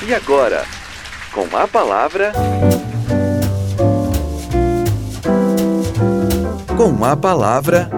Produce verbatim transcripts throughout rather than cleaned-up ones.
E agora, com a palavra... Com a palavra...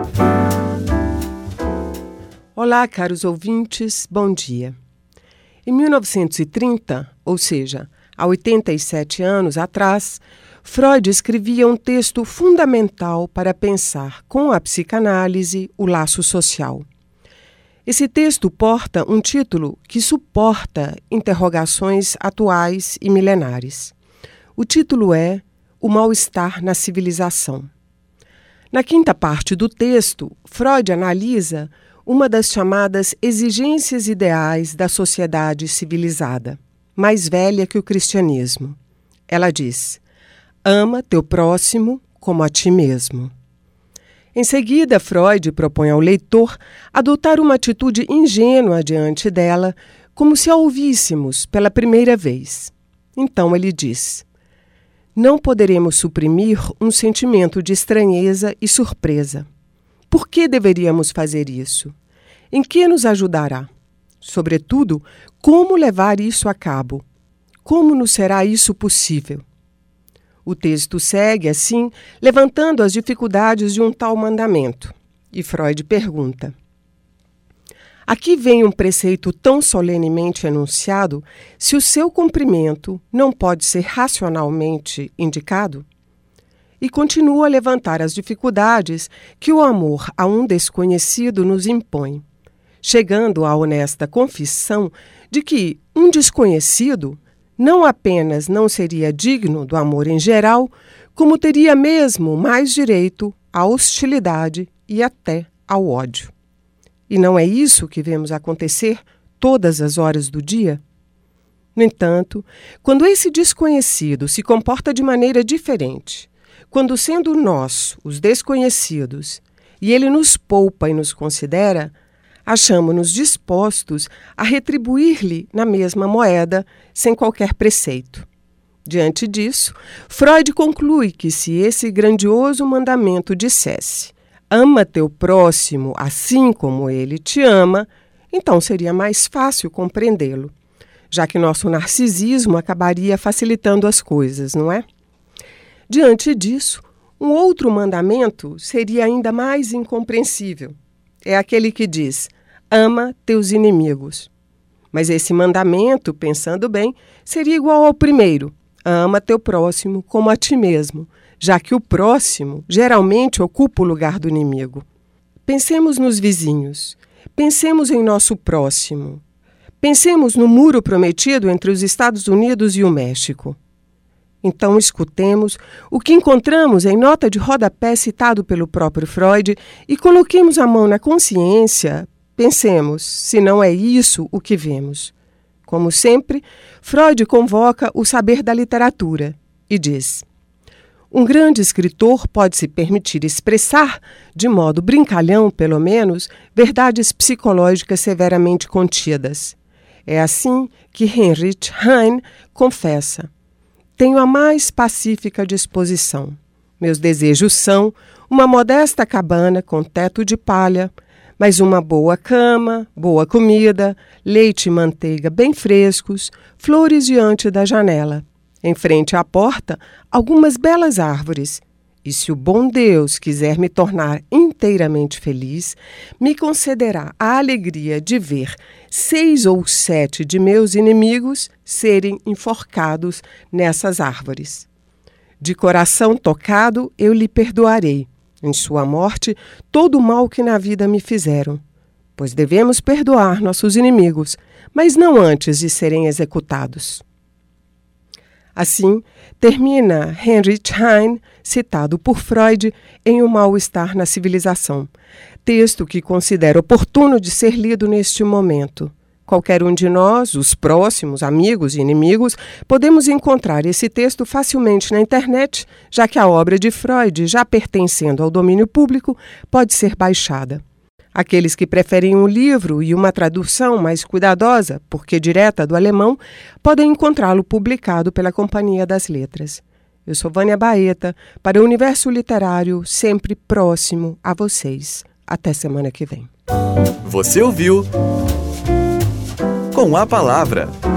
Olá, caros ouvintes, bom dia. Em mil novecentos e trinta, ou seja, há oitenta e sete anos atrás, Freud escrevia um texto fundamental para pensar com a psicanálise o laço social. Esse texto porta um título que suporta interrogações atuais e milenares. O título é O Mal-Estar na Civilização. Na quinta parte do texto, Freud analisa uma das chamadas exigências ideais da sociedade civilizada, mais velha que o cristianismo. Ela diz: ama teu próximo como a ti mesmo. Em seguida, Freud propõe ao leitor adotar uma atitude ingênua diante dela, como se a ouvíssemos pela primeira vez. Então ele diz: não poderemos suprimir um sentimento de estranheza e surpresa. Por que deveríamos fazer isso? Em que nos ajudará? Sobretudo, como levar isso a cabo? Como nos será isso possível? O texto segue, assim, levantando as dificuldades de um tal mandamento. E Freud pergunta: aqui vem um preceito tão solenemente enunciado, se o seu cumprimento não pode ser racionalmente indicado? E continua a levantar as dificuldades que o amor a um desconhecido nos impõe, chegando à honesta confissão de que um desconhecido não apenas não seria digno do amor em geral, como teria mesmo mais direito à hostilidade e até ao ódio. E não é isso que vemos acontecer todas as horas do dia? No entanto, quando esse desconhecido se comporta de maneira diferente, quando sendo nós os desconhecidos, e ele nos poupa e nos considera, achamo-nos dispostos a retribuir-lhe na mesma moeda, sem qualquer preceito. Diante disso, Freud conclui que se esse grandioso mandamento dissesse: ama teu próximo assim como ele te ama, então seria mais fácil compreendê-lo, já que nosso narcisismo acabaria facilitando as coisas, não é? Diante disso, um outro mandamento seria ainda mais incompreensível. É aquele que diz: ama teus inimigos. Mas esse mandamento, pensando bem, seria igual ao primeiro: ama teu próximo como a ti mesmo, já que o próximo geralmente ocupa o lugar do inimigo. Pensemos nos vizinhos, pensemos em nosso próximo, pensemos no muro prometido entre os Estados Unidos e o México. Então escutemos o que encontramos em nota de rodapé citado pelo próprio Freud e coloquemos a mão na consciência, pensemos se não é isso o que vemos. Como sempre, Freud convoca o saber da literatura e diz: um grande escritor pode se permitir expressar, de modo brincalhão pelo menos, verdades psicológicas severamente contidas. É assim que Heinrich Heine confessa: tenho a mais pacífica disposição. Meus desejos são uma modesta cabana com teto de palha, mas uma boa cama, boa comida, leite e manteiga bem frescos, flores diante da janela. Em frente à porta, algumas belas árvores. E se o bom Deus quiser me tornar inteiramente feliz, me concederá a alegria de ver seis ou sete de meus inimigos serem enforcados nessas árvores. De coração tocado, eu lhe perdoarei, em sua morte, todo o mal que na vida me fizeram. Pois devemos perdoar nossos inimigos, mas não antes de serem executados. Assim, termina Heinrich Heine, citado por Freud em O Mal-Estar na Civilização, texto que considero oportuno de ser lido neste momento. Qualquer um de nós, os próximos, amigos e inimigos, podemos encontrar esse texto facilmente na internet, já que a obra de Freud, já pertencendo ao domínio público, pode ser baixada. Aqueles que preferem um livro e uma tradução mais cuidadosa, porque direta do alemão, podem encontrá-lo publicado pela Companhia das Letras. Eu sou Vânia Baeta, para o Universo Literário, sempre próximo a vocês. Até semana que vem. Você ouviu Com a Palavra.